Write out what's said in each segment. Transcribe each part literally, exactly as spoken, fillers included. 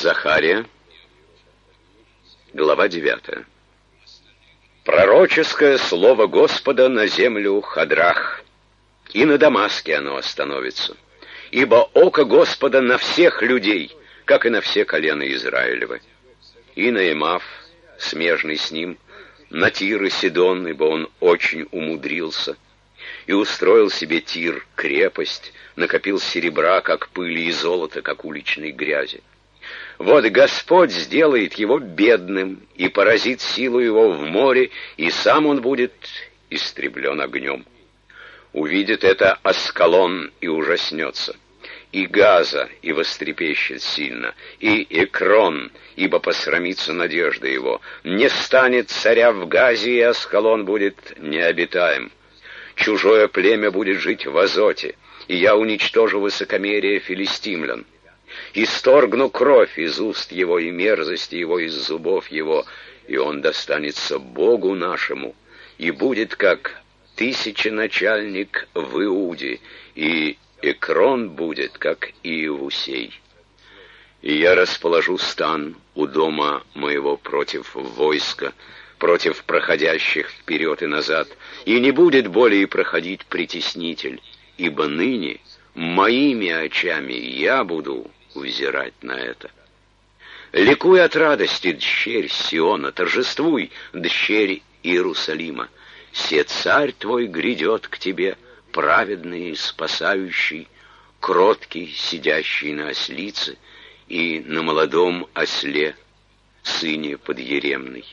Захария, глава девятая. Пророческое слово Господа на землю Хадрах, и на Дамаске оно остановится. Ибо око Господа на всех людей, как и на все колена Израилевы. И на Эмав, смежный с ним, на Тир и Сидон, ибо он очень умудрился, и устроил себе Тир крепость, накопил серебра, как пыли, и золота, как уличной грязи. Вот Господь сделает его бедным и поразит силу его в море, и сам он будет истреблен огнем. Увидит это Аскалон и ужаснется, и Газа, и вострепещет сильно, и Экрон, ибо посрамится надежда его. Не станет царя в Газе, и Аскалон будет необитаем. Чужое племя будет жить в Азоте, и я уничтожу высокомерие филистимлян. Исторгну кровь из уст его и мерзости его из зубов его, и он достанется Богу нашему, и будет как тысяченачальник в Иуде, и Экрон будет как Иевусей. И я расположу стан у дома моего против войска, против проходящих вперед и назад, и не будет более проходить притеснитель, ибо ныне моими очами я буду взирать на это. Ликуй от радости, дщерь Сиона, торжествуй, дщерь Иерусалима. Се царь твой грядет к тебе, праведный и спасающий, кроткий, сидящий на ослице и на молодом осле, сыне подъеремный.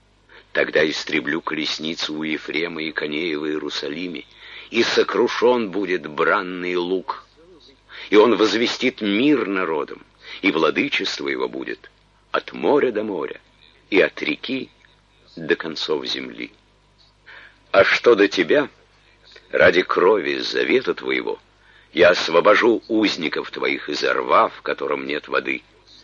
Тогда истреблю колесницу у Ефрема и коней в Иерусалиме, и сокрушен будет бранный лук. И он возвестит мир народам, и владычество его будет от моря до моря, и от реки до концов земли. А что до тебя, ради крови завета твоего, я освобожу узников твоих из рва, в котором нет воды.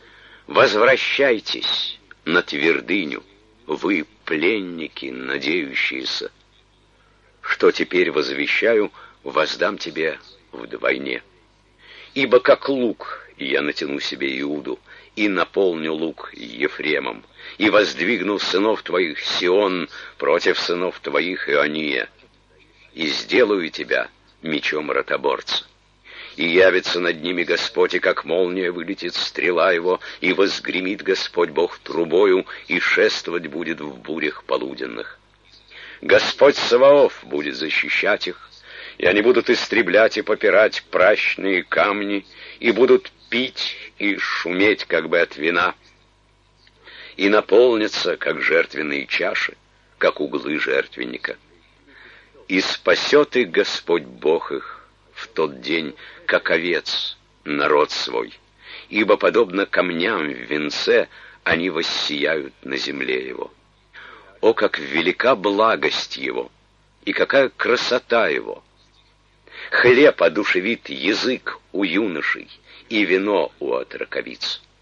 Возвращайтесь на твердыню, вы, пленники, надеющиеся. Что теперь возвещаю, воздам тебе вдвойне. Ибо как лук я натяну себе Иуду, и наполню лук Ефремом, и воздвигну сынов твоих Сион против сынов твоих Иония, и сделаю тебя мечом ротоборца. И явится над ними Господь, и как молния вылетит стрела его, и возгремит Господь Бог трубою, и шествовать будет в бурях полуденных. Господь Саваоф будет защищать их, и они будут истреблять и попирать пращные камни, и будут пить и шуметь, как бы от вина, и наполнятся, как жертвенные чаши, как углы жертвенника. И спасет их Господь Бог их в тот день, как овец, народ свой, ибо, подобно камням в венце, они воссияют на земле его. О, как велика благость его, и какая красота его! Хлеб одушевит язык у юношей, и вино у отроковиц.